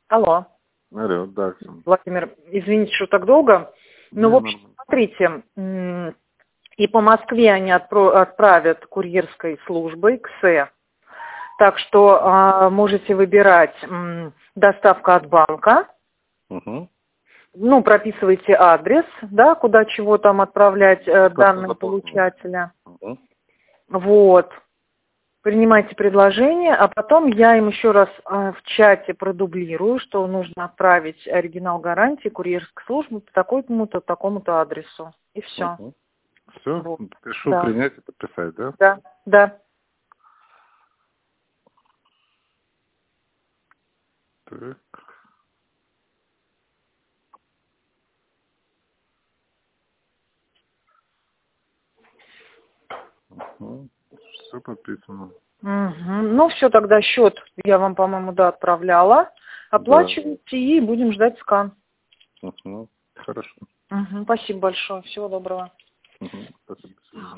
Алло. Алло, да, Оксана. Владимир, извините, что так долго. Не, Ну, в общем, смотрите, и по Москве они отправят курьерской службой КСЭ. Так что можете выбирать доставка от банка. Угу. Ну, прописывайте адрес, да, куда чего там отправлять данные получателя. Угу. Вот. Принимайте предложение, а потом я им еще раз в чате продублирую, что нужно отправить оригинал гарантии курьерской службы по такому-то, такому-то адресу. И все. Угу. Все? Вот. Пишу, Да. принять и подписать, да? Да, да. Так. Угу. Все подписано. Угу. Ну, все, тогда счет я вам, по-моему, да, отправляла. Оплачивайте и будем ждать скан. Угу. Хорошо. Угу. Спасибо большое. Всего доброго. Угу. Спасибо.